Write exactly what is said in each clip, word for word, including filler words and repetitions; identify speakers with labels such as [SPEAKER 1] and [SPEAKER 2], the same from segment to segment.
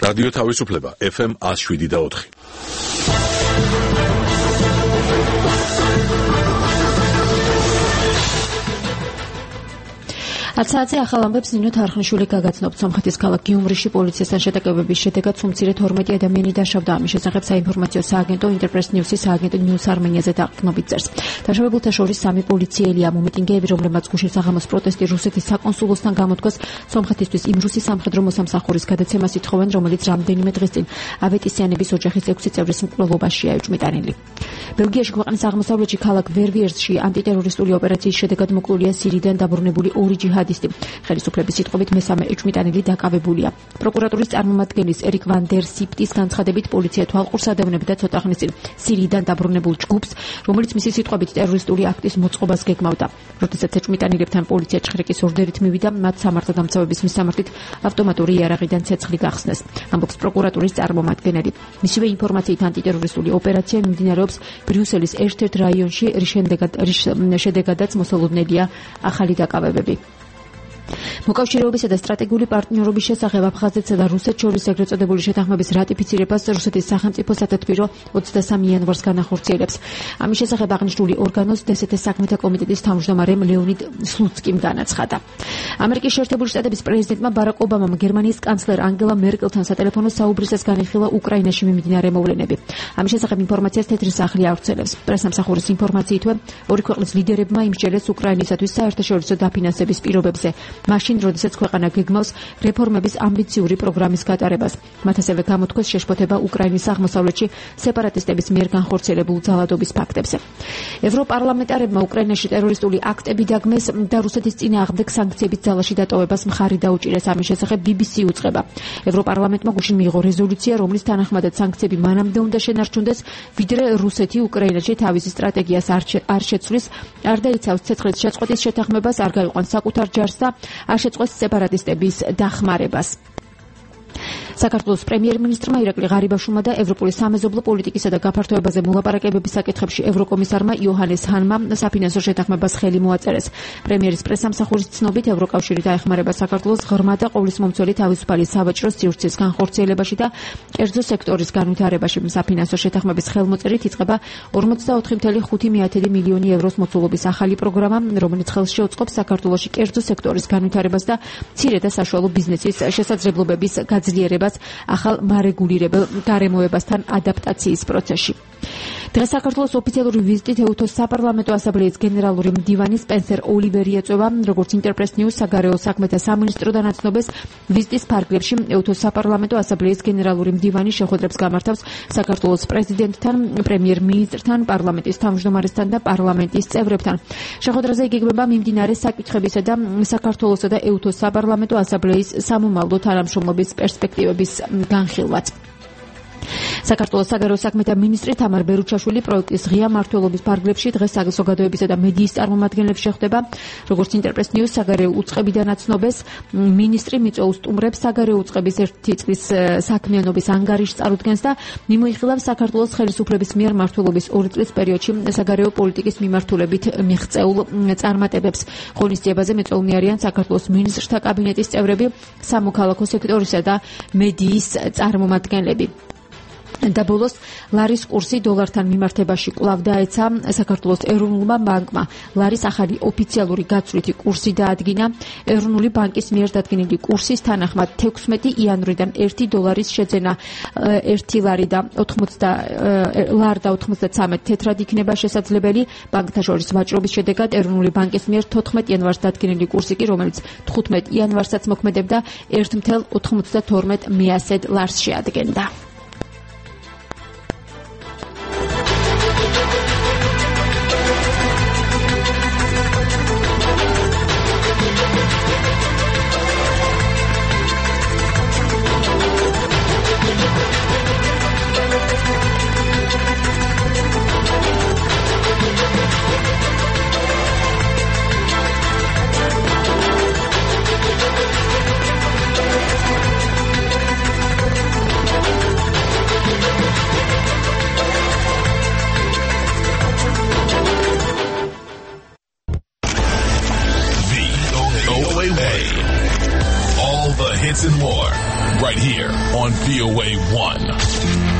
[SPEAKER 1] რადიო თავისუფლება ეფ ემ one oh seven და four.
[SPEAKER 2] აცაცი ახალ ამბებს ნინო თარხნიშვილი გაგაცნობთ. სომხეთის ქალაქ გიუმრიში პოლიციასთან შეტაკებების შედეგად სუმცირე თორმეტი ადამიანი დაშავდა. ამის შესახებ საინფორმაციო სააგენტო ინტერპრეს ნიუსის სააგენტო ნიუს არმენიაზე დაყრდნობით წერს. დაშავებულთა შორის სამი პოლიციელია. მომიტინგეები, რომლებმაც გუშინ საღამოს პროტესტი რუსეთის საკონსულოსთან გამოთქვას, სომხეთისთვის იმ რუსის სამხედრო მოსამსახურის გადაცემას ითხოვენ, რომელიც რამდენიმე დღის წინ ავეტისიანების ოჯახის ექვსი წევრის მკვლელობაშია ეჭვმიტანილი. ბელგიაში ქვეყნის აღმოსავლეთში ქალაქ ვერვიერსში ანტიტერორისტული ოპერაციის შედეგად მოკლულია სირიიდან დაბრუნებული ორი ჯიჰადი. ხელისუფლების სიტყვებით მესამე ეჭვმიტანილი დაკავებულია. პროკურატურის წარმომადგენლის ერიკ ვან დერ სიპტის განცხადებით პოლიცია თვალყურს ადევნებდა ცოტა ხნის წინ სირიიდან დაბრუნებულ ჯგუფს, რომელიც მისი სიტყვებით ტერორისტული აქტის მოწყობას გეგმავდა. როდესაც ეჭვმიტანილებთან პოლიცია ჭხრიკის ორდერით მივიდა, მათ სამართალდამცავების მისამართით ავტომატური იარაღიდან ცეცხლი გახსნეს. ამბობს პროკურატურის წარმომადგენელი. მისივე ინფორმაციით ანტიტერორისტული ოპერაცია მიმდინარეობს ბრიუსელის ერთ-ერთ რაიონში, რის შედეგადაც მოსალოდნელია ახალი დაკავებები. მოკავშირეობისა და სტრატეგიული პარტნიორობის შესახებ აფხაზეთსა და რუსეთს შორის ეგრეთ წოდებული შეთანხმების რატიფიცირებას რუსეთის სახელმწიფო სათათბირო ოცდასამი იანვარს განახორციელებს. ამის შესახებ აღნიშნული ორგანოს დსთ-ის საქმეთა კომიტეტის თავმჯდომარემ ლეონიდ სლუცკიმ განაცხადა. ამერიკის შეერთებული შტატების პრეზიდენტმა ბარაკ ობამამ გერმანიის კანცლერ ანგელა მერკელთან სატელეფონო საუბრისას განიხილა უკრაინაში მიმდინარე მოვლენები. ამის შესახებ ინფორმაციას თეთრი სახლი ავრცელებს. პრესამსახურის ინფორმაციითვე ორი ქვეყნის ლიდერებმა იმსჯელეს უკრაინისათვის საერთაშორისო დაფინანსების პირობებზე. მაშინ, როდესაც ქვეყანა გეგმავს რეფორმების ამბიციური პროგრამის გატარებას. მათ ასევე გამოთქვეს შეშფოთება უკრაინის აღმოსავლეთში სეპარატისტების მიერ განხორციელებულ ძალადობის ფაქტებზე. ევროპარლამენტარებმა უკრაინაში ტერორისტული აქტები დაგმეს და რუსეთის წინააღმდეგ სანქციების ძალაში დატოვებას მხარი დაუჭირეს. ამის შესახებ ბი ბი სი უწყება. ევროპარლამენტმა გუშინ მიიღო რეზოლუცია, რომლის თანახმადაც სანქციები მანამდე უნდა შენარჩუნდეს, ვიდრე რუსეთი უკრაინაში თავისი სტრატეგიას არ შეცვლის, არ დაიცავს ცეცხლის შეწყვეტის შეთანხმებას, არ გაიყვანს საკუთარ ჯარს და არ შეწყვეტს სეპარატისტების დახმარებას. საქართველოს პრემიერ-მინისტრმა ირაკლი ღარიბაშვილმა და ევროპული სამეზობლო პოლიტიკისა და გაფართოებაზე მოლაპარაკებების საკითხებში ევროკომისარმა იოჰანეს ჰანმა საფინანსო შეთანხმებას ხელი მოაწერეს. პრემიერის პრესამსახურის ცნობით ევროკავშირი დაეხმარება საქართველოს ღრმა და ყოვლისმომცველი თავისუფალი სავაჭრო სივრცის განხორციელებაში და კერძო სექტორის განვითარებაში. საფინანსო შეთანხმების ხელმოწერით იწყება ორმოცდაოთხი წუთი ხუთი მილიონი ევროს მოცულობის ახალი პროგრამა, რომელიც ხელს შეუწყობს საქართველოში კერძო სექტორის განვითარებას და მცირე და საშუალო ბიზნესის შესაძლებლობების გაძლიერებას ახალ მარეგულირებელ გარემოებასთან ადაპტაციის პროცესში. დღეს საქართველოს ოფიციალური ვიზიტით ეუთოს საპარლამენტო ასამბლეის გენერალური მდივანი სპენსერ ოლივერი ეწევა, როგორც ინტერპრეს ნიუს საგარეო საქმეთა სამინისტროდან აცნობს, ვიზიტის ფარგლებში ეუთოს საპარლამენტო ასამბლეის გენერალური მდივანი შეხვედრებს გამართავს საქართველოს პრეზიდენტთან, პრემიერ-მინისტრთან, პარლამენტის თავმჯდომარესთან და პარლამენტის წევრებთან. შეხვედრაზე იგეგმება მიმდინარე საკითხებისა და საქართველოსა და ეუთოს საპარლამენტო ასამბლეის სამომავლო თანამშრომლობის პერსპექტივების განხილვაც. საქართველოს საგარეო საქმეთა მინისტრი თამარ ბერუჩაშვილი პროექტის ღია მმართველობის ფარგლებში დღეს საზოგადოებისა და მედიის წარმომადგენლებს შეხვდება. როგორც ინტერპრეს ნიუს საგარეო უწყებიდან აცნობს, მინისტრი მიწვეულ სტუმრებს საგარეო უწყების ერთი წლის საქმიანობის ანგარიშს წარუდგენს და მიმოიხილავს საქართველოს ხელისუფლების მიერ მმართველობის ორი წლის პერიოდში საგარეო პოლიტიკის მიმართულებით მიღწეულ წარმატებებს. ღონისძიებაზე მეწვეულნი არიან საქართველოს მინისტრთა კაბინეტის წევრები, სამოქალაქო სექტორისა და მედიის წარმომადგენლები. და ბოლოს ლარის კურსი დოლართან მიმართებაში კვლავ დაეცა. საქართველოს ეროვნულმა ბანკმა ლარის ახალი ოფიციალური გაცვლითი კურსი დაადგინა. ეროვნული ბანკის მიერ დადგენილი კურსის თანახმად თექვსმეტი იანვრიდან ერთი დოლარის შეძენა ერთი ლარი და ოთხმოცდა ლარ და ოცდათვრამეტ თეთრად იქნება შესაძლებელი. ბანკთა შორის ვაჭრობის შედეგად ეროვნული ბანკის მიერ თოთხმეტ იანვარს დადგენილი კურსი კი, რომელიც თხუთმეტ იანვარსაც მოქმედებდა, ერთ ათას ოცდათვრამეტ მეათედ ლარს შეადგენდა.
[SPEAKER 1] science, and more. Right here on V O A one.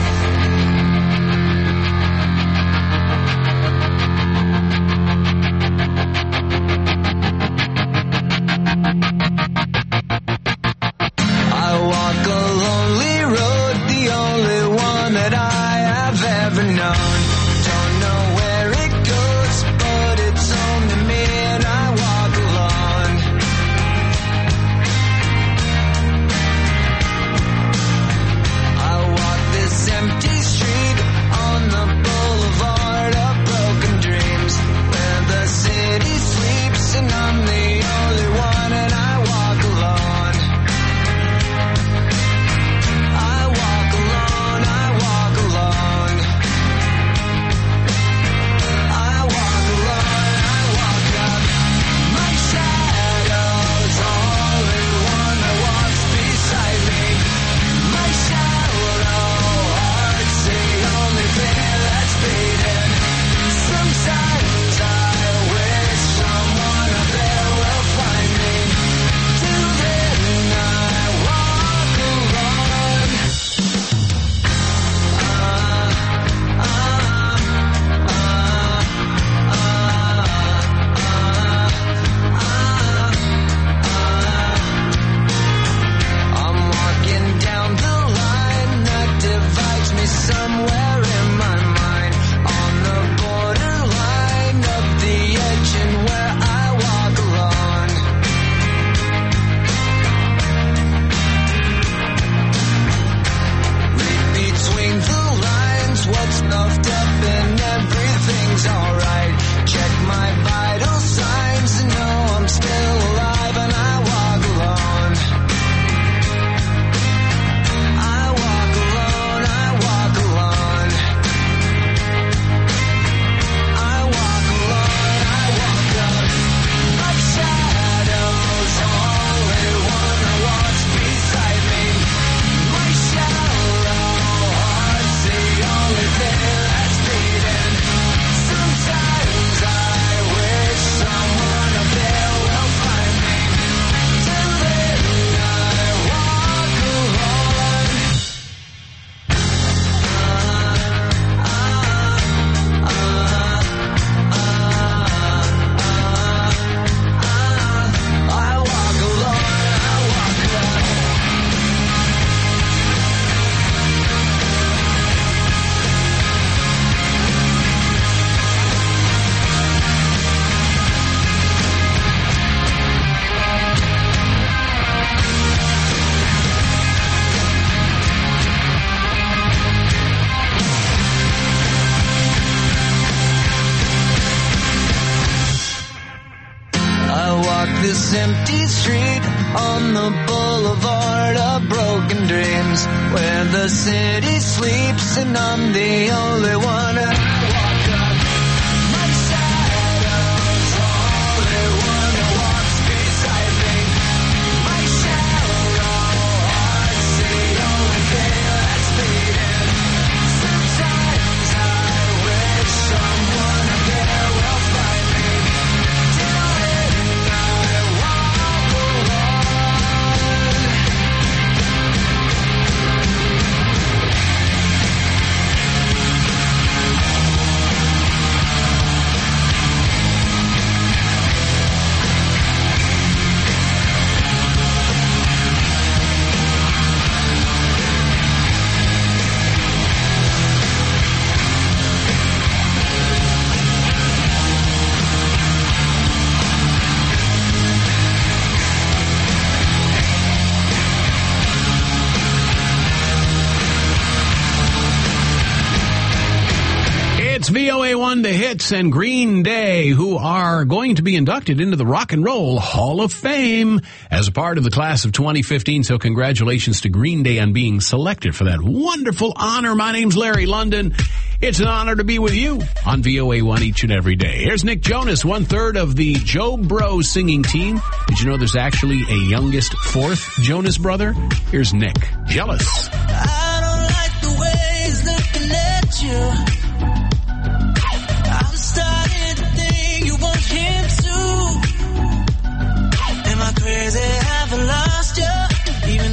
[SPEAKER 3] This empty street on the boulevard of broken dreams, where the city sleeps and I'm the only one. And I walk up, my shadow's only one who walks beside me. My shallow heart's the only thing that's beating. Sometimes I wish someone up there will find me. Till then I walk alone.
[SPEAKER 4] It's V O A one, The Hits, and Green Day, who are going to be inducted into the Rock and Roll Hall of Fame as a part of the class of twenty fifteen. So congratulations to Green Day on being selected for that wonderful honor. My name's Larry London. It's an honor to be with you on V O A one each and every day. Here's Nick Jonas, one-third of the Joe Bro singing team. Did you know there's actually a youngest fourth Jonas brother? Here's Nick. Jealous.
[SPEAKER 3] I don't like the way he's looking at you. I'm starting to think you want him too. Am I crazy? Haven't lost you, even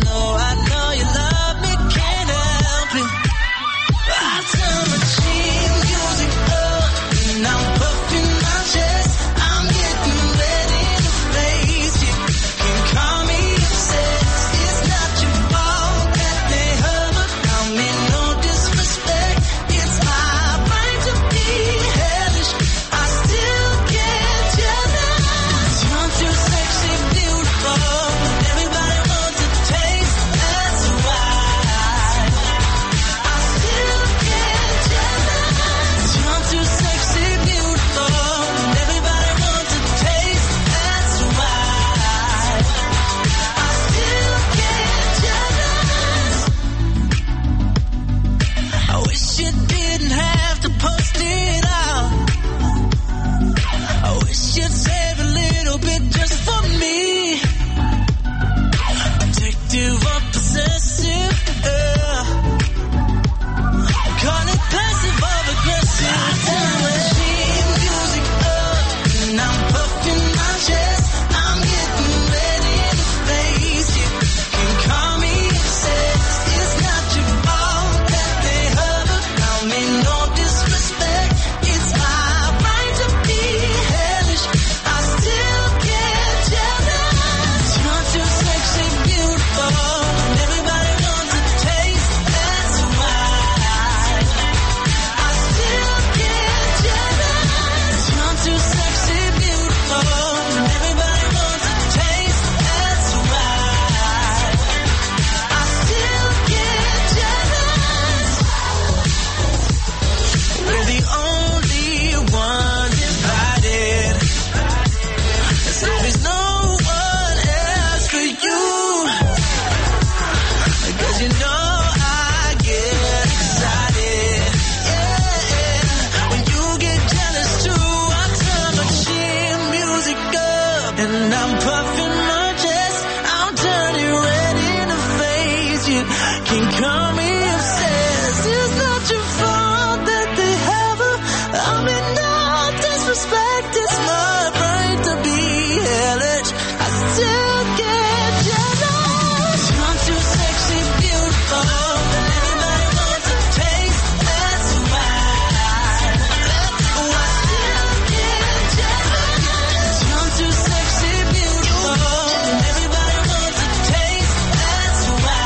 [SPEAKER 3] and I'm puffing my chest. I'll turn it red in the face. You can call me obsessed. It's not your fault that they have her. I mean, no disrespect. It's my right to be hellish. I still get jealous. I'm too sexy, beautiful. Anybody wants a taste? That's why. Oh, I still get jealous. I'm too sexy, beautiful. Everybody wants a taste. That's why.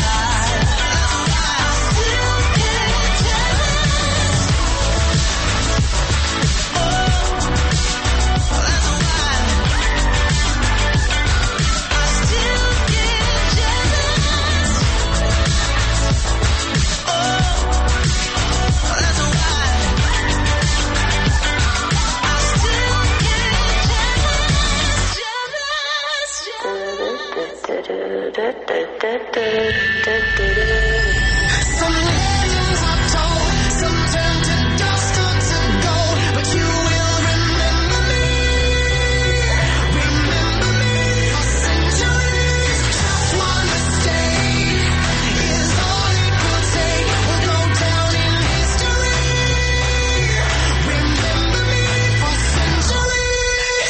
[SPEAKER 3] I still get jealous. Oh, that's why. I still get jealous. Oh, that's why. I still get jealous. Jealous. Some legends are told, some turn to dust or to gold, but you will remember me. Remember me for centuries. Just one mistake is all it will take. We'll go down in history. Remember me for centuries.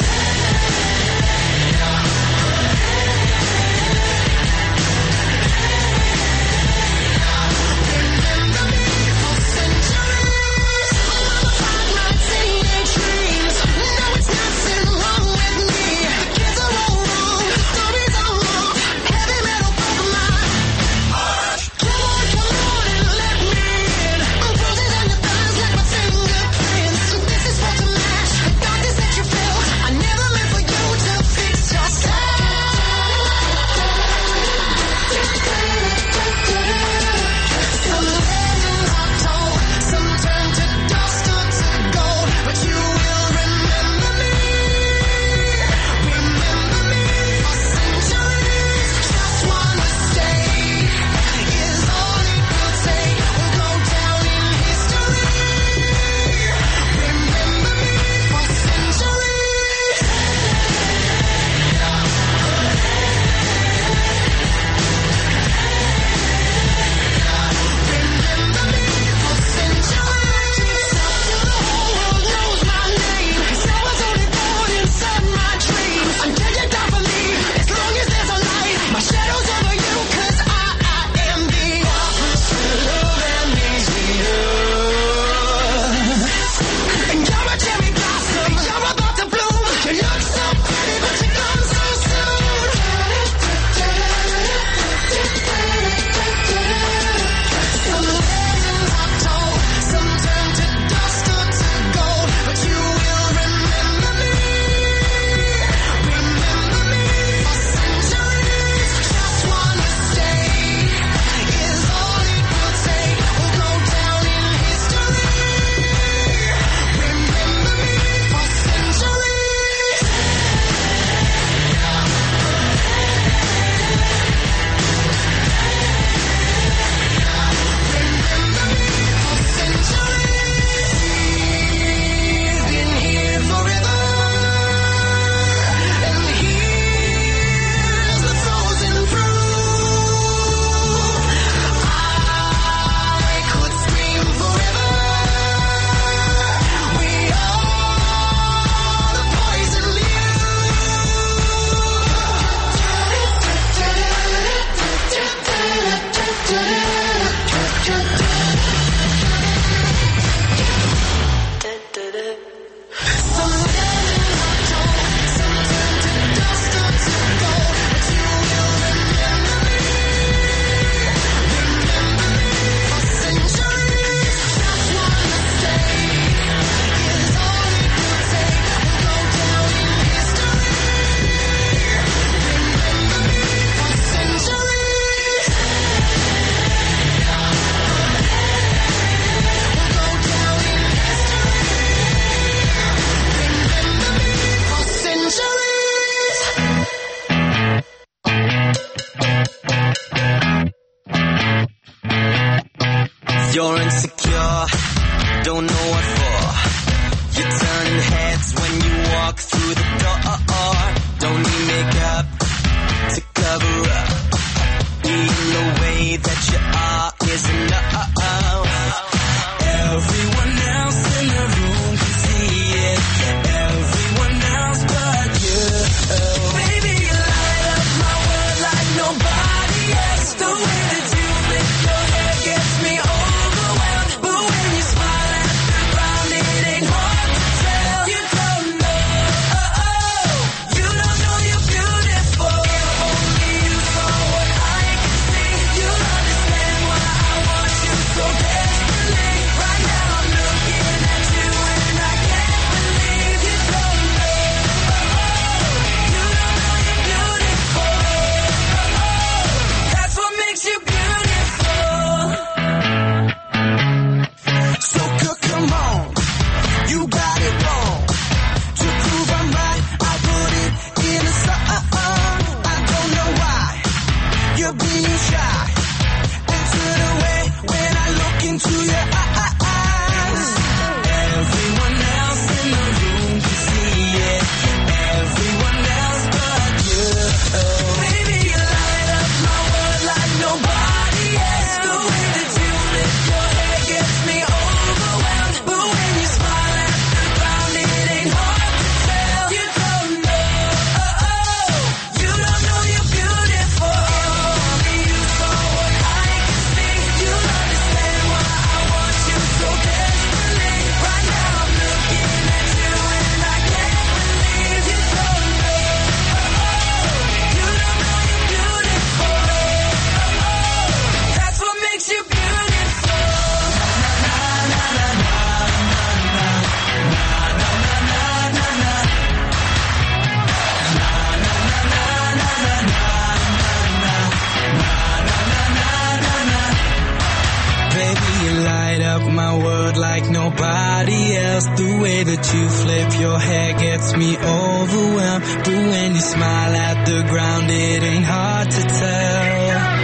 [SPEAKER 5] you flip your hair gets me overwhelmed. But when you smile at the ground, it ain't hard to tell.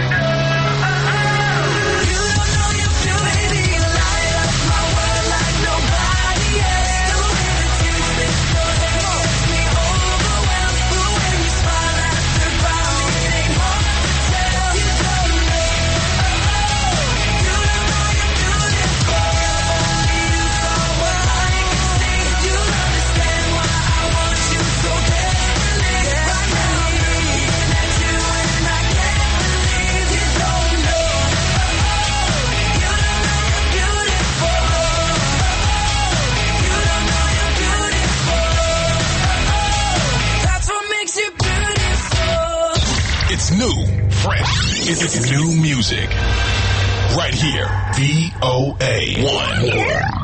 [SPEAKER 1] New, fresh, it's new music. Right here, V O A one.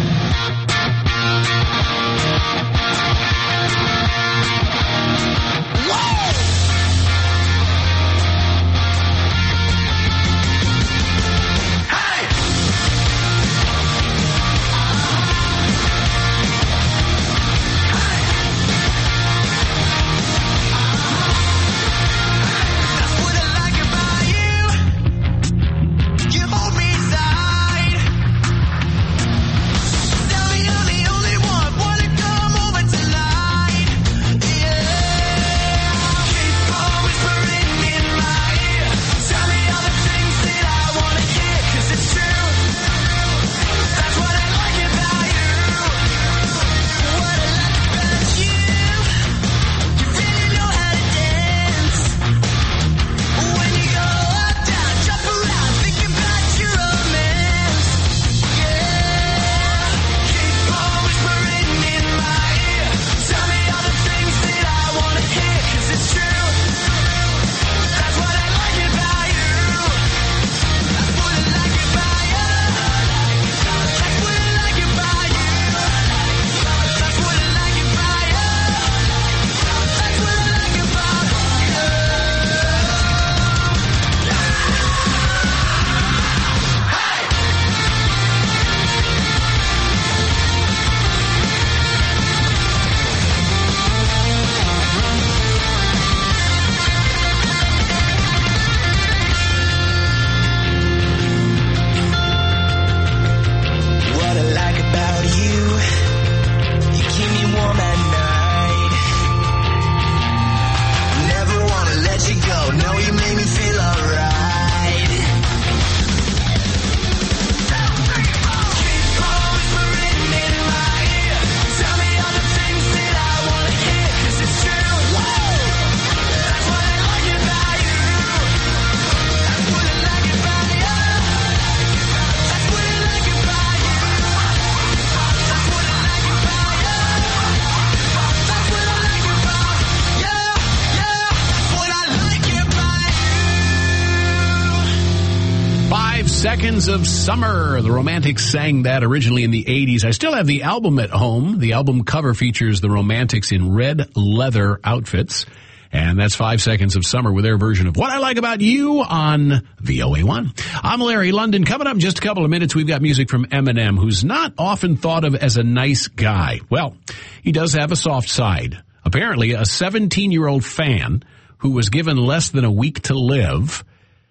[SPEAKER 4] Seconds of Summer. The Romantics sang that originally in the eighties. I still have the album at home. The album cover features the Romantics in red leather outfits. And that's Five Seconds of Summer with their version of What I Like About You on V O A one. I'm Larry London. Coming up in just a couple of minutes, we've got music from Eminem, who's not often thought of as a nice guy. Well, he does have a soft side. Apparently, a seventeen-year-old fan who was given less than a week to live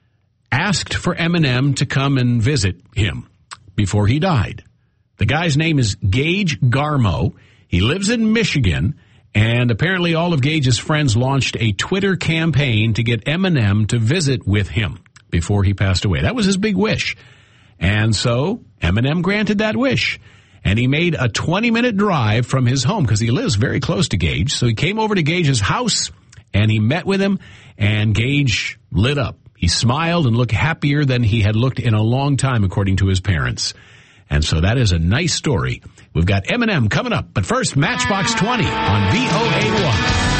[SPEAKER 4] asked for Eminem to come and visit him before he died. The guy's name is Gage Garmo. He lives in Michigan, and apparently all of Gage's friends launched a Twitter campaign to get Eminem to visit with him before he passed away. That was his big wish. And so Eminem granted that wish. And he made a twenty-minute drive from his home because he lives very close to Gage. So he came over to Gage's house, and he met with him, and Gage lit up. He smiled and looked happier than he had looked in a long time, according to his parents. And so that is a nice story. We've got Eminem coming up. But first, Matchbox twenty on V O A one.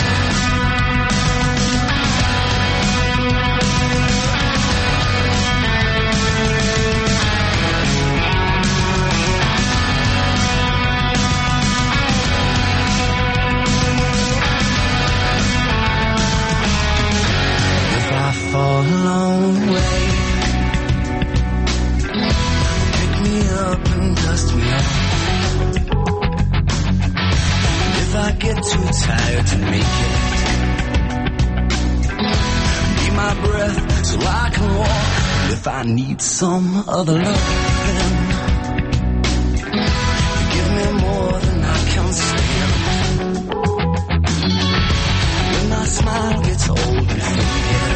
[SPEAKER 5] Fall a long way. Pick me up and dust me off. too tired to make it. Be my breath so I can walk. If I need some other love, then give me more than I can stand. When my smile gets old and faded,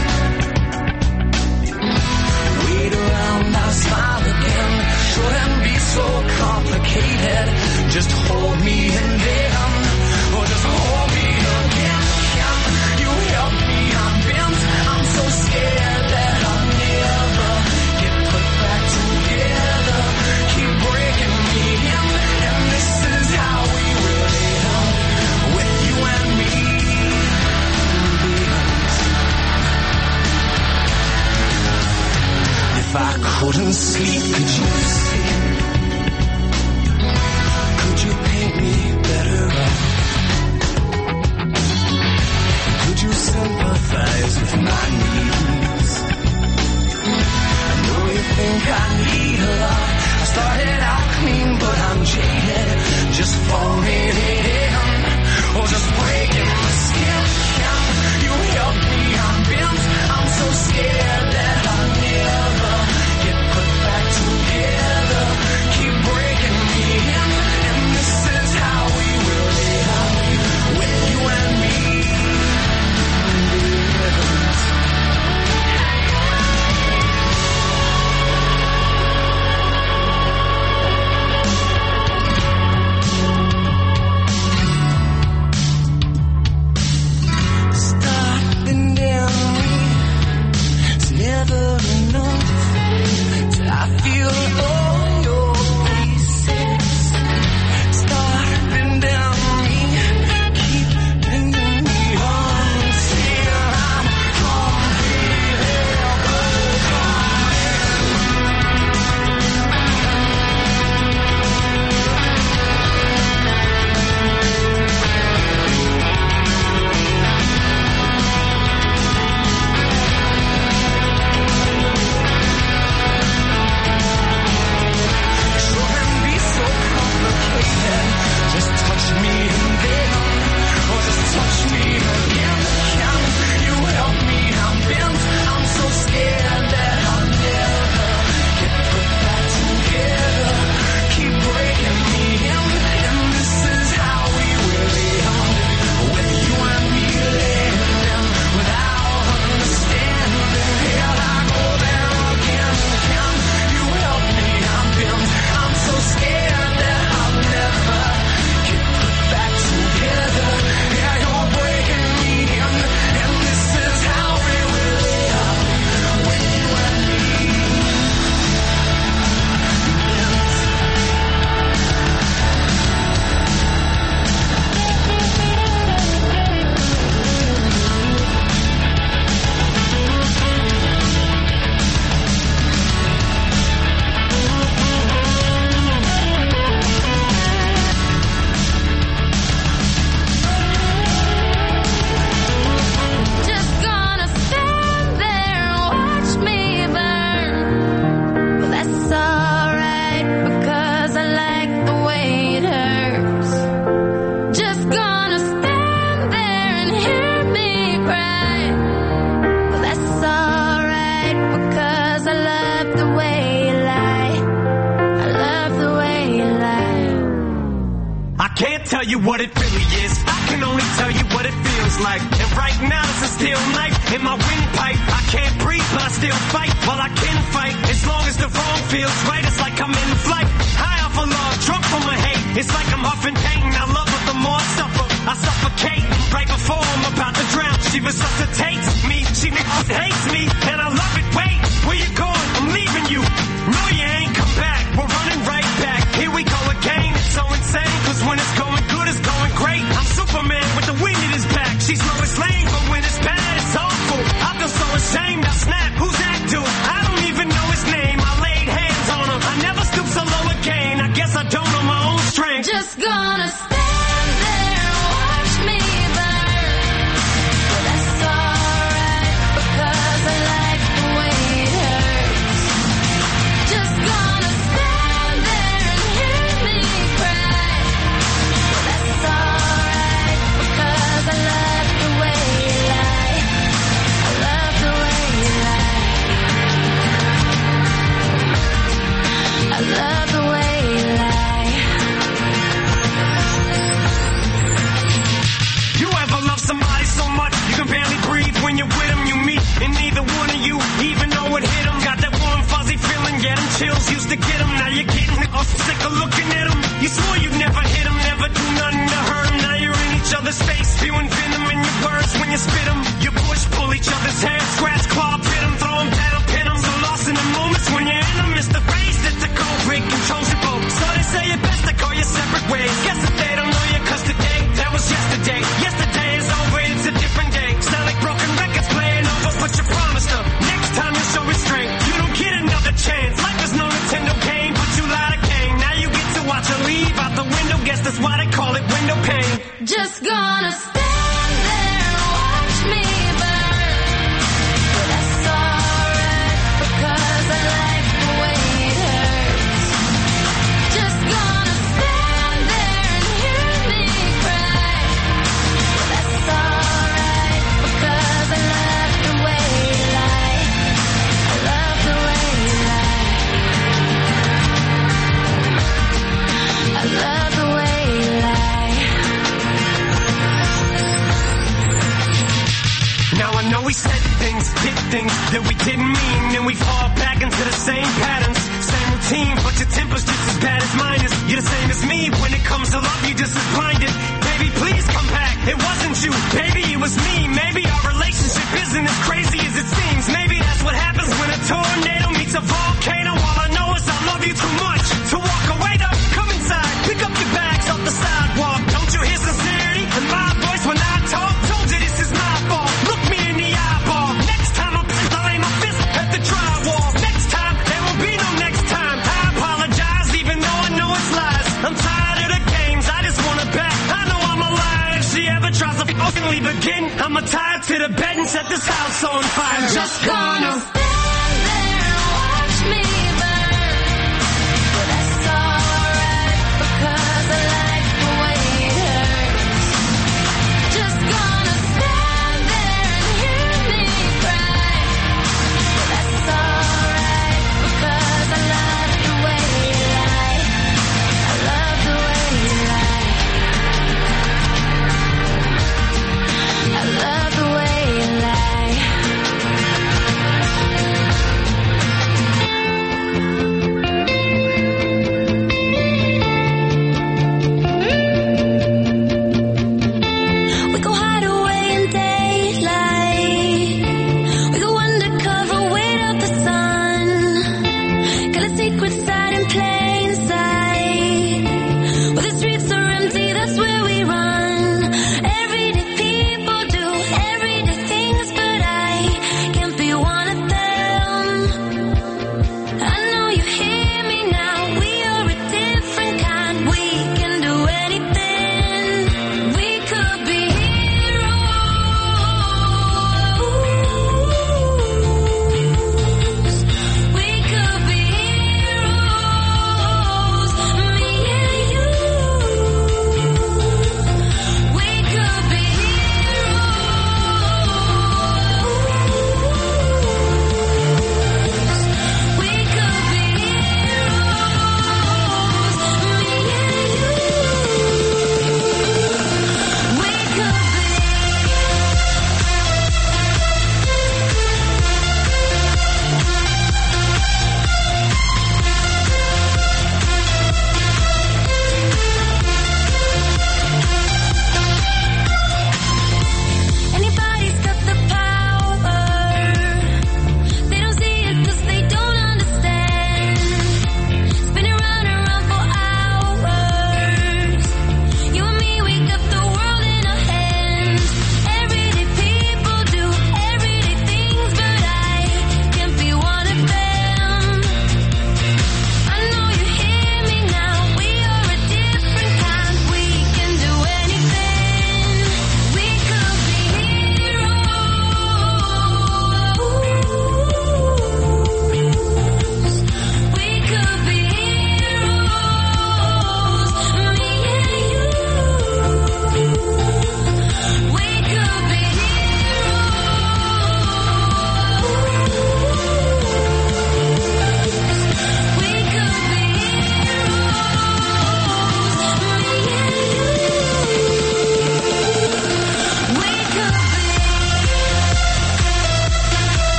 [SPEAKER 5] wait around, I'll smile again. Shouldn't be so complicated. Just hold me and then, or just hold me again. Can you help me? I'm bent. I'm so scared that I'll never get put back together. Keep breaking me in, and this is how we really are, with you and me. If I couldn't sleep, could you see? Could you paint me better up? Could you sympathize with my needs? I know you think I need a lot. I started out clean, but I'm jaded. Just falling in, or just breaking my skin. Can you help me? I'm bent. I'm so scared that I'll never get put back together. Keep breaking me in, and this is how we really are, with you and me. Stopping down me is never enough till I feel all your pieces. Stopping down me, keep bringing me on till I'm shouldn't be so complicated. Just touch me and then, or just touch me again. Can you help me? I'm bent. I'm so scared that I'll never get put back together. Keep breaking me in, and this is how we really are, with you and me living without understanding. Here I go there again. Can you help me? I'm bent. I'm so scared that I'll never get put back together. Yeah, you're breaking me in, and this is how we really are, with you and me. Just gonna stand there and watch me burn. But that's alright, because I like the way it hurts. Just gonna stand there and hear me cry. But that's alright, because I love the way you lie. I love the way you lie.
[SPEAKER 6] I can't tell you what it really is. I can only tell you what it feels like. And right now it's a steel knife in my windpipe. I can't breathe, but I still fight. Well, I can fight as long as the wrong feels right. It's like I'm in flight, high off of love, drunk from my hate. It's like I'm huffing pain. I love her, the more I suffer, I suffocate. Right before I'm about to drown, she resuscitates me. She hates me, and I love it. Wait, where you going? I'm leaving you. No, you ain't come back. We're running right back. Here we go again. It's so insane, cause when it's going good, it's going great. I'm Superman with the wind in his back. She's Lois Lane, but when it's bad, it's awful. I feel so ashamed. I snap. Who's that dude? I don't even know his name. I laid hands on him. I never stoop so low again. I guess I don't know my own strength.
[SPEAKER 3] Just gonna stand there and watch me burn. But that's alright, because
[SPEAKER 6] You swore you'd never hit him, never do nothing to hurt him. Now you're in each other's face, spewing venom in your words when you spit them. You push, pull each other's hair, scratch, claw, pit them, throw them down, pin them. So lost in the moments when you're in them, it's the phrase that the cold break controls your boat. So they say it best to go your separate ways. Guess that they don't know you, cause today, that was yesterday. Yesterday is over, it's a different day. Sound like broken records playing over, but you promised them. Next time you show restraint, you don't get another chance. Life is no Nintendo game, but you lied again. Now you get to watch her leave out the window. Guess that's why they call it window pane.
[SPEAKER 5] Just gonna stand there and watch me burn. But that's alright, because I like the way it hurts. Just gonna stand there and hear me cry. But that's alright, because I love the way you lie. I love the way you lie. I love the way you lie.
[SPEAKER 6] Now I know we said things, did things that we didn't mean, and we fall back into the same patterns, same routine, but your temper's just as bad as mine is. You're the same as me, when it comes to love, you're just as blinded. Baby, please come back, it wasn't you, baby, it was me. Maybe our relationship isn't as crazy as it seems. Maybe that's what happens when a tornado meets a volcano. All I know is I love you too much to walk away though. Come inside, pick up your bags off the sidewalk. Don't you hear sincerity in my voice when I talk? Told you this is my fault. Look me in the eyeball. Next time I'm I'll lay my fist at the drywall. Next time there won't be no next time. I apologize even though I know it's lies. I'm tired of the games. I just want her back. I know I'm alive. If she ever tries to fucking leave again, I'ma tie her to the bed and set this house on fire. Just gonna
[SPEAKER 5] stand there and watch me burn. But that's alright, because I like the way it hurts. Just gonna stand there and hear me cry. But that's alright, because I love the way you lie. I love the way you lie. I love the way you lie.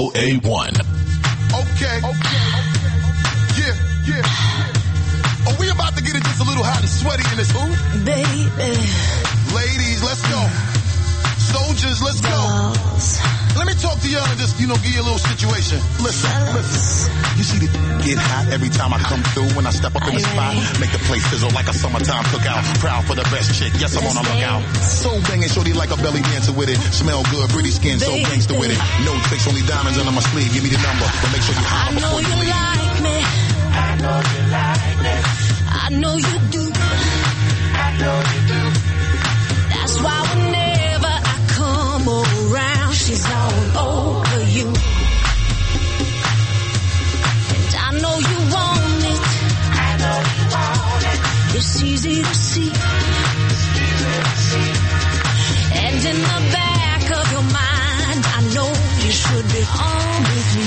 [SPEAKER 1] O A one.
[SPEAKER 7] Okay. Okay. Yeah, yeah. Are we about to get it just a little hot and sweaty in this hoop?
[SPEAKER 5] Baby.
[SPEAKER 7] Ladies, let's go. Soldiers, let's go.
[SPEAKER 5] Dolls.
[SPEAKER 7] Let me talk to y'all and just, you know, give you a little situation. Listen, listen. You see the get hot every time I come through when I step up in the spot. Make the place sizzle like a summertime cookout. Proud for the best chick. Yes, I'm on a lookout. So banging, shorty like a belly dancer with it. Smell good, pretty skin, so gangster with it. No tricks, only diamonds under my sleeve. Give me the number, but make sure you holler before you leave.
[SPEAKER 5] Like me. I know you like me. I know you do. I know you do. That's why whenever I come around, she's all over you. And I know you want it. I know you want it. It's easy to see. It's easy to see. And in the back of your mind, I know you should be on with me.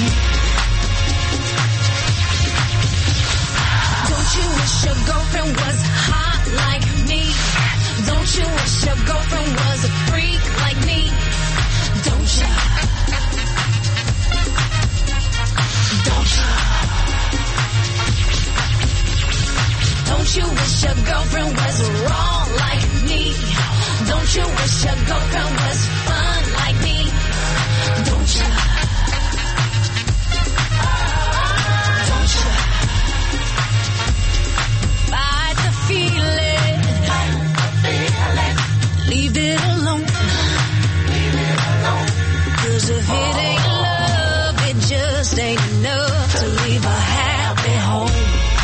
[SPEAKER 5] Don't you wish your girlfriend was hot like me? Don't you wish your girlfriend was a freak like me? Don't you? Don't you? Don't you wish your girlfriend was raw like me? Don't you wish your girlfriend was fun like me? Don't you? Don't you? Fight the feeling. Leave it alone. Leave it alone. Cause if it ain't love, it just ain't enough to leave a happy home.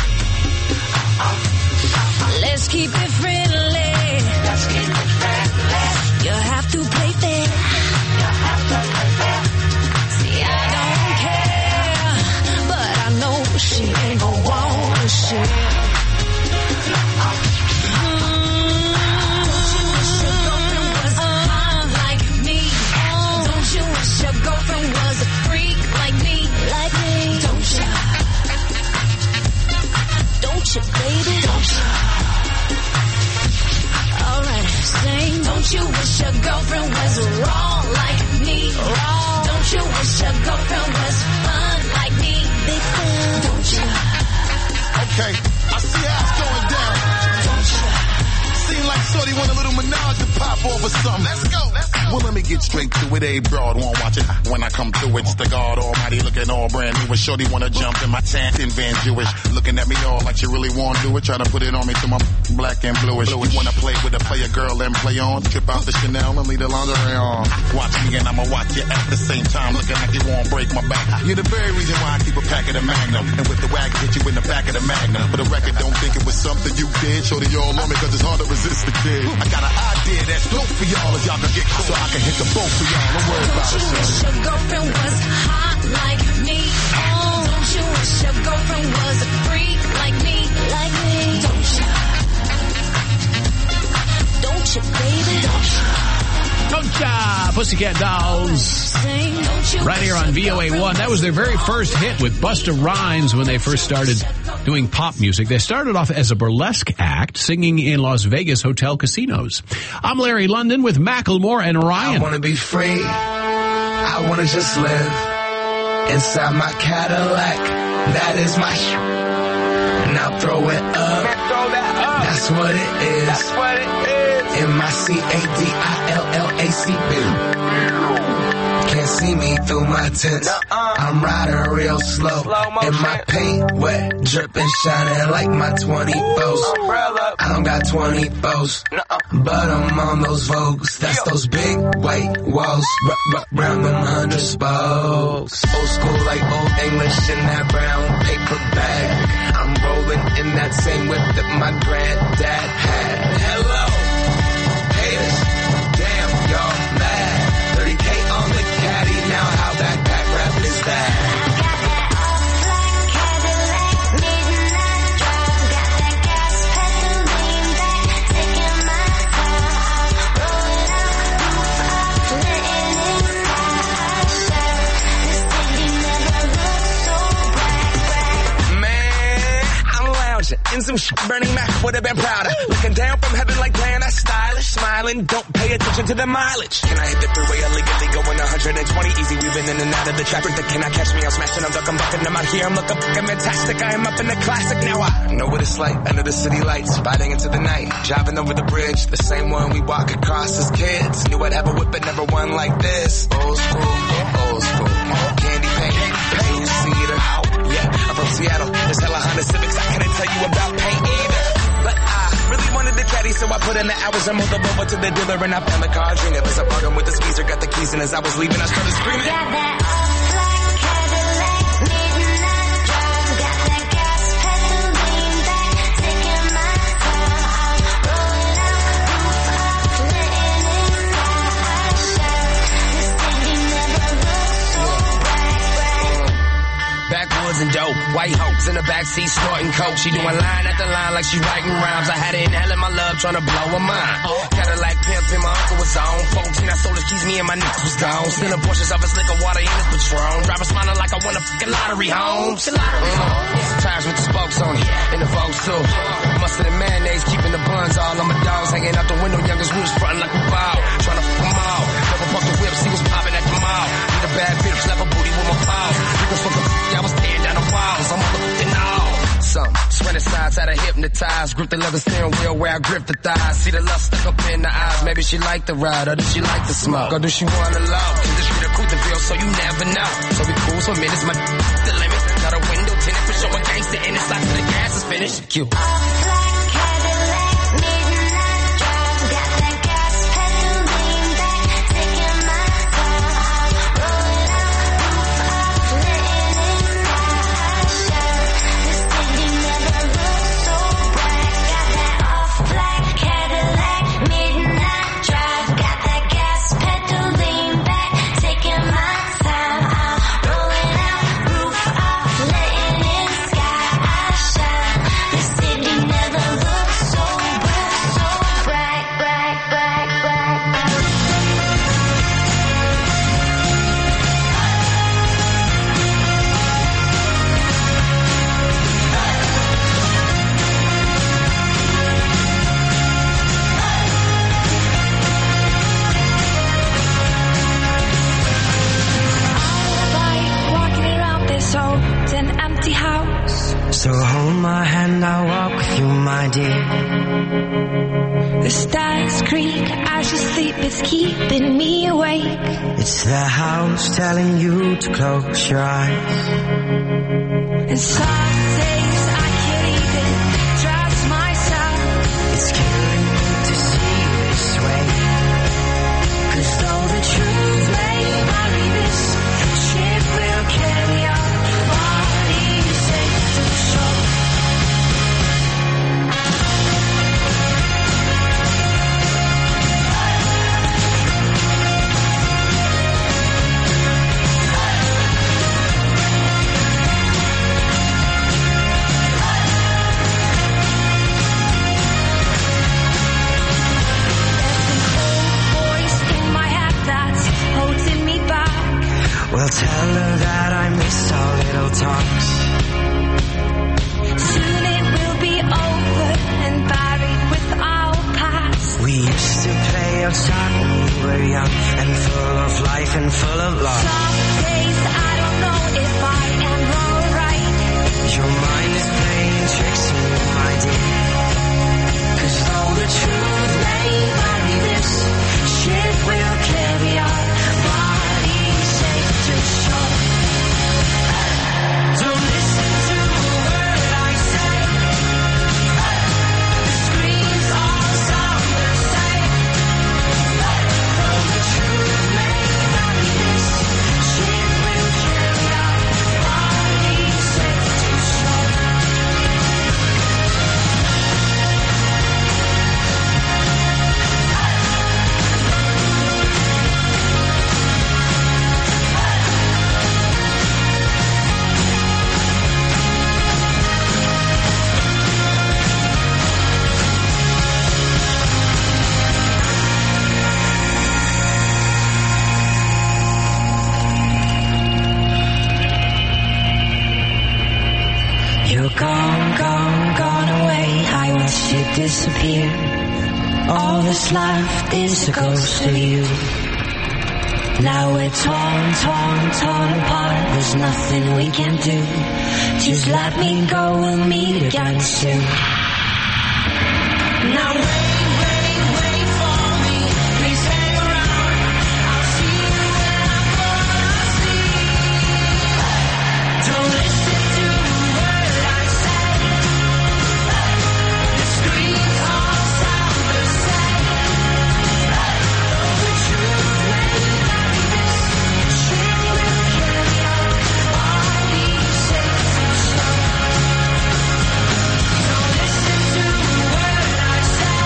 [SPEAKER 5] Let's keep it friendly. Let's keep it friendly. You have to play fair. You have to play fair. See, I don't care, but I know she ain't gonna wanna share. Your girlfriend was a freak like me, like me. Don't you? Don't you, baby? Don't you? All right, sing. Don't you wish your girlfriend was raw like me? Raw. Don't you wish your girlfriend was fun like me? Big fun. Don't you?
[SPEAKER 7] Okay, I see how it's going down.
[SPEAKER 5] Don't you?
[SPEAKER 7] Seem like shorty want a little menage to pop off or something. Let's go, let's go. Well, let me get straight to it. A broad won't watch it. When I come through, it's the God Almighty looking all brand new. And shorty wanna jump in my tent in Van Jewish. Looking at me all like she really wanna do it. Try to put it on me till my black and bluish. You wanna play with a player girl and play on. Trip out the Chanel and leave the lingerie on. Watch me and I'ma watch you at the same time. Looking like you won't break my back. You're the very reason why I keep a pack of the Magnum. And with the wagon, hit you in the back of the Magnum. For the record, don't think it was something you did. Shorty all on me cause it's hard to resist the kid. I got an idea that's dope for y'all if y'all can get close. So I can hit the boat for y'all. Don't worry about it,
[SPEAKER 5] son. Don't you wish your girlfriend was hot like me? Oh, don't you wish your girlfriend was a freak like me? Like me? Don't you? Don't you, baby? Don't you?
[SPEAKER 4] Don't ya, Pussycat Dolls. Right here on V O A one. That was their very first hit with Busta Rhymes when they first started doing pop music. They started off as a burlesque act, singing in Las Vegas hotel casinos. I'm Larry London with Macklemore and Ryan.
[SPEAKER 8] I want to be free. I want to just live inside my Cadillac. That is my sh- Now throw it up. That's what it is. That's what it is. M I C A D I L L A C B. Can't see me through my tents. I'm riding real slow. And my paint wet, dripping, shining like my twenty-fours. I don't got twenty-fours, but I'm on those Vogues. That's those big white walls, r- r- round them hundred spokes. Old school like old English in that brown paper bag. I'm rolling in that same whip that my granddad had. Hello, haters, damn y'all mad. thirty K on the caddy, now how that pack rap is that? In some some shit Bernie Mac would have been prouder. Looking down from heaven like, damn, that's stylish. Smiling, don't pay attention to the mileage. Can I hit the freeway illegally going one hundred twenty? Easy, weaving in and out of the traffic. That cannot catch me, I'm smashing, I'm ducking, bucking. I'm out here, I'm looking fucking fantastic. I am up in the classic. Now I know what it's like under the city lights, riding into the night, driving over the bridge, the same one we walk across as kids. Knew I'd have a whip, but never one like this. Old school, old school. Candy paint, paint, cedar. Yeah, I'm from Seattle. There's hella Honda Civics I couldn't tell you about paint either. But I really wanted the caddy, so I put in the hours and moved over to the dealer, and I found the car. Dream it was a bargain with the squeezer, got the keys, and as I was leaving, I started screaming.
[SPEAKER 5] Got that all-black Cadillac, midnight drive. Got that gas pedal lean back, taking my time. I'm rolling out, roof up, letting it fly. The city never looks so bright, bright.
[SPEAKER 8] Backwoods and dope, white hopes in the backseat snorting coke. She doing line after line like she writing rhymes. I had it in hell in my love trying to blow her mind. Cadillac pimp and my uncle was on. fourteen, I sold his keys, me and my niggas was gone. Stealing portions of his liquor, water in his Patron. Driver smiling like I won a fucking lottery home. Mm. Tires with the spokes on it, in the Vogue too. Mustard and mayonnaise, keeping the buns all on my dogs. Hanging out the window, youngest we was frontin' like a ball. Trying to fuck them all. Never buck the whip, see what's popping at the mall. Need a bad bitch, slap a booty with my paws. Niggas fuck a I was tearing down the walls. I'm motherfucking all. Some sweating sides had her hypnotized. Grip the leather steering wheel where I grip the thighs. See the lust stuck up in the eyes. Maybe she like the ride or does she like the smoke? Or does she want to love? Cause this shit a Couteville, so you never know. So we cool for minutes, my the limit. Got a window tinted for showing gangster in it. Slide to the gas is finished. Cute.
[SPEAKER 5] All-black Cadillac, midnight drive. Got that gas pedal lean back, taking my time. I'm rolling out, roof up, letting it fly. The city never looks so bright. Got that off-black Cadillac, midnight drive. Got that gas pedal lean back, taking my time. I'm rolling out, roof up, letting it sky shine. The city never looks so bright, so bright, bright, bright, bright.
[SPEAKER 9] Like walking around this old and empty house.
[SPEAKER 3] So hold my hand, I'll walk with you, my dear.
[SPEAKER 9] The stars creak as you sleep, it's keeping me awake.
[SPEAKER 3] It's the house telling you to close your eyes.
[SPEAKER 9] And some days I can't even trust myself.
[SPEAKER 3] It's killing me to see you this way.
[SPEAKER 9] Cause though the truth may vary, this ship will carry our bodies safe to shore.
[SPEAKER 3] Well, tell her that I miss our little talks.
[SPEAKER 9] Soon it will be over and buried with our past.
[SPEAKER 3] We used to play outside when we were young and full of life and full of love.
[SPEAKER 9] Some days I don't know if I am alright.
[SPEAKER 3] Your mind is playing tricks on you, my dear.
[SPEAKER 9] Cause though the truth may vary, this ship will carry our bodies safe to shore. Don't listen to a word I say. The screams all sound the same. Though the truth may vary, this ship will disappear. All that's left is a ghost of you. Now we're torn, torn, torn apart. There's nothing we can do. Just let me go, we'll meet again soon. Now wait, wait, wait for me. Please hang around. I'll see you when I'm gonna see. Don't listen to a word I say. The screams all sound the same. The truth may vary, this ship will carry our bodies safe to shore. Don't listen to a word I say.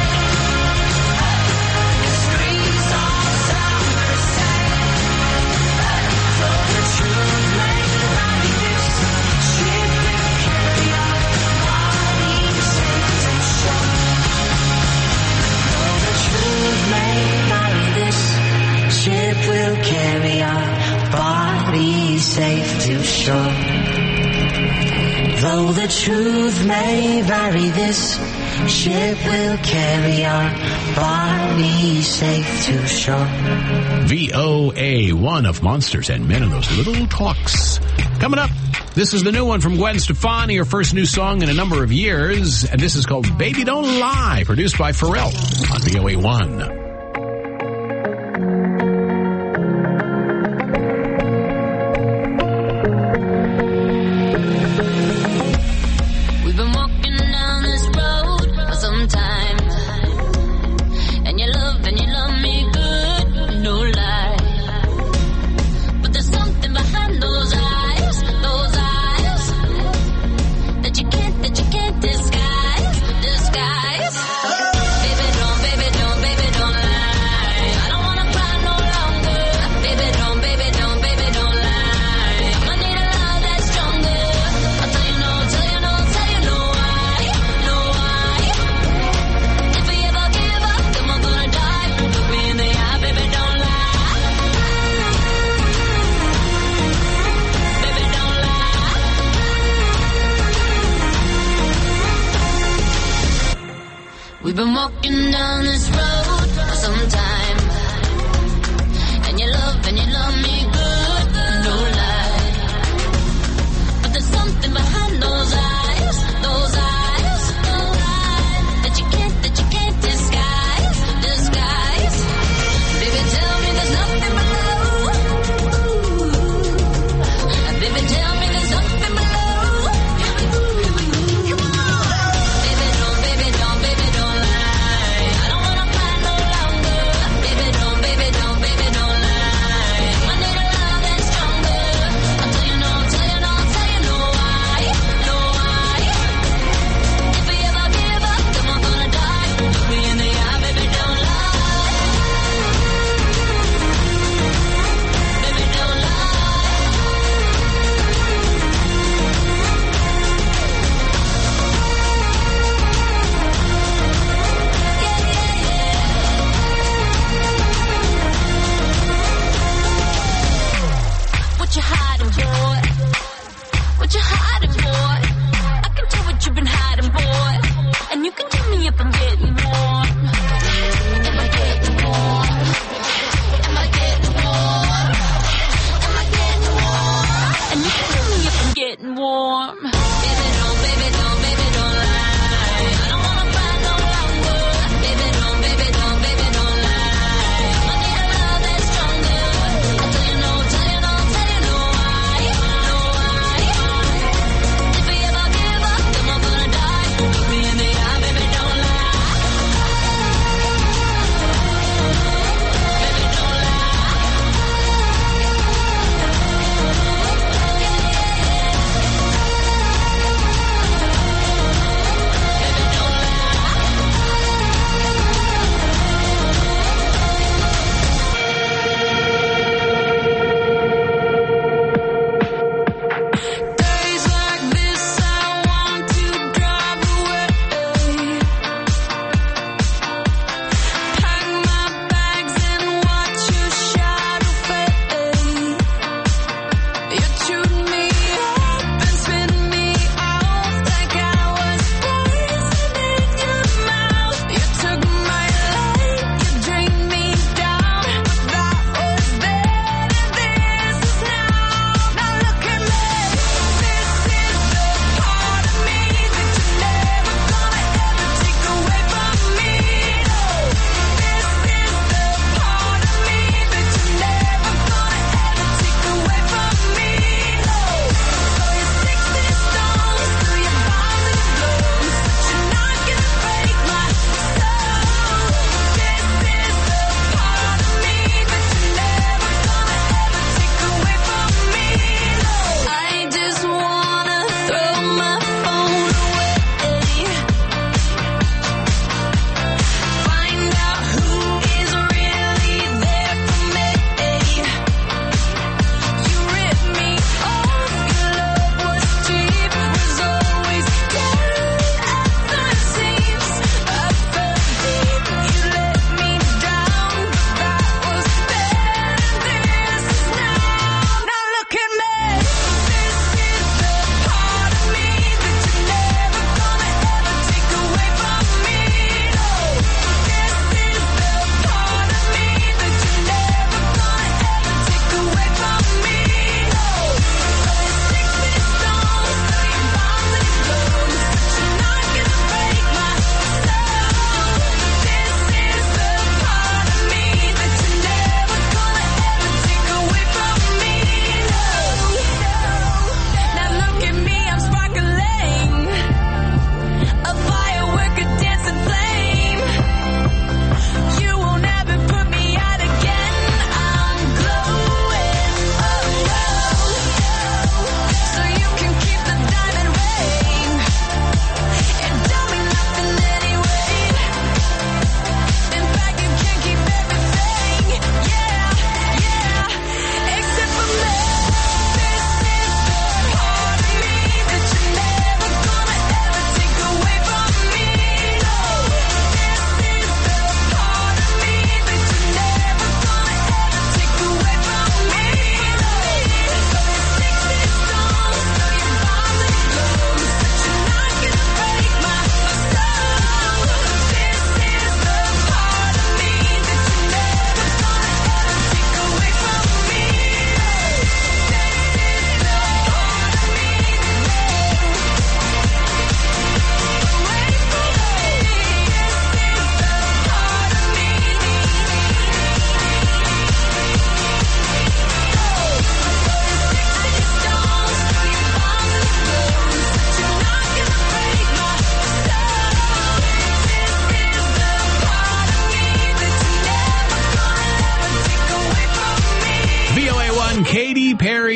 [SPEAKER 9] The screams all sound the same. Though the truth may vary, this ship will carry our bodies safe to shore. Though the truth may vary, this ship will carry our bodies safe to shore. Though the truth may vary, this ship will carry our bodies safe to shore.
[SPEAKER 4] V O A one of Monsters and Men and Those Little Talks. Coming up, this is the new one from Gwen Stefani, her first new song in a number of years, and this is called Baby Don't Lie, produced by Pharrell on V O A one.
[SPEAKER 9] We've been walking down this road for some time, and you love and you love me good, no lie. But there's something behind those eyes, those eyes that you can't, that you can't disguise, disguise. Baby, don't, baby, don't, baby, don't lie. I don't wanna cry no longer. Baby, don't, baby, don't, baby, don't lie. I'ma need a love that's stronger. I'll tell you no, tell you no, tell you no why, no why. If we ever give up, then we're gonna die. Look me in the eye, baby, don't lie. Baby, don't lie. We've been walking down this road for some time, and you love and you love me good, no lie. But there's something behind those eyes, those eyes, those eyes that you can't, that you can't disguise, disguise. Baby, tell me there's nothing below. Baby, tell me there's nothing below. Baby, don't, baby, don't, baby, don't lie. I don't wanna cry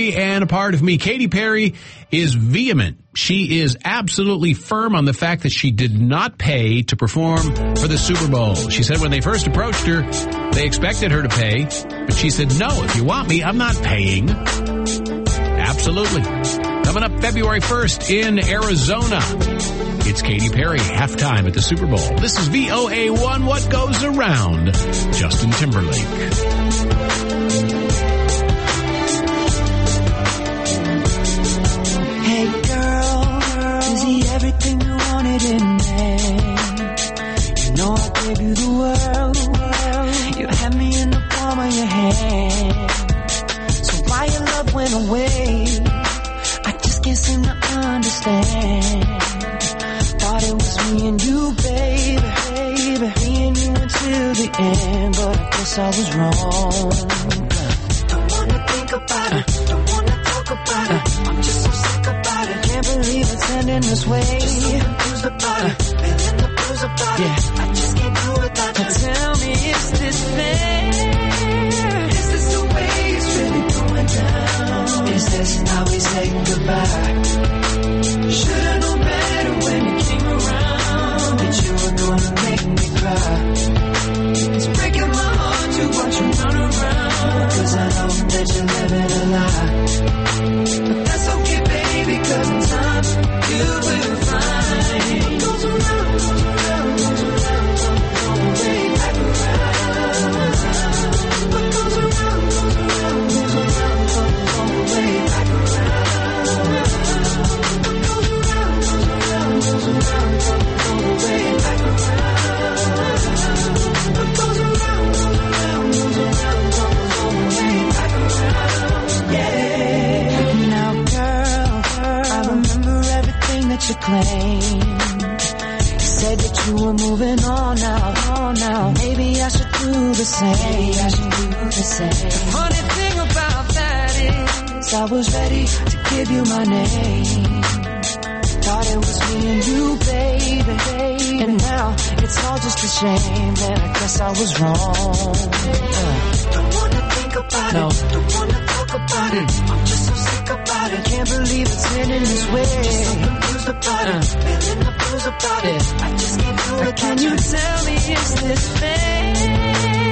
[SPEAKER 4] Perry and a part of me. Katy Perry is vehement. She is absolutely firm on the fact that she did not pay to perform for the Super Bowl. She said when they first approached her, they expected her to pay, but she said, no, if you want me, I'm not paying. Absolutely. Coming up February first in Arizona, it's Katy Perry, halftime at the Super Bowl. This is V O A one, What Goes Around, Justin Timberlake.
[SPEAKER 3] Hey girl, is he everything you wanted in man? You know I gave you the world. You had me in the palm of your hand. So why your love went away? I just can't seem to understand. Thought it was me and you, baby, baby. Me and you until the end, but I guess I was wrong. Don't wanna think about it, don't wanna talk about it. I'm just so sick about it. Can't believe it's ending this way. Just so confused about it, feeling the blues about it. I just can't do without you. Tell me, is this fair? Is this the way it's really going down? Is this how we say goodbye? Should've known better when you came around that you were gonna make me cry. It's breaking my heart to watch you run around, 'cause I know that you're living a lie. But that's okay, baby, 'cause in time you will find what goes around, goes around, goes around, goes way back around. What goes around, goes around, goes around, goes way back around. What goes around, goes around, goes around, goes way back around. What goes around, goes around, goes around, goes way back around. Yeah. Now, girl, I remember everything that you claimed. You said that you were moving on now, on now. Maybe I should do the same. Maybe I should do the same. The funny thing about that is, I was ready to give you my name. Thought it was me and you, baby, baby. And now it's all just a shame that I guess I was wrong. Uh. Don't wanna think about no. it, don't wanna talk about mm. it. I'm just so sick about it. Can't believe it's ending this way. Just so confused about uh. it, feeling the blues about yeah. it. I just can't do it. Can you tell me, is this fair?